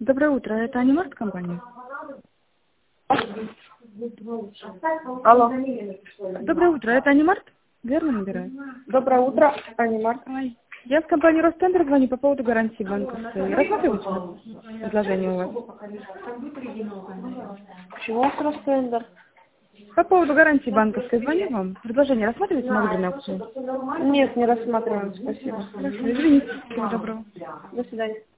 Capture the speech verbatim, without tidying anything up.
Доброе утро, это Анимарт компания? Алло. Доброе утро, это Анимарт? Верно набираю? Доброе утро, Анимарт. Ай. Я с компании Ростендер звоню по поводу гарантии банковской. Рассматриваете предложение у вас? Чего у вас Ростендер? По поводу гарантии банковской звоню вам. Предложение рассматриваете на выгодную опцию? Нет, не рассматриваем, спасибо. Хорошо, извините. Всего доброго. До свидания.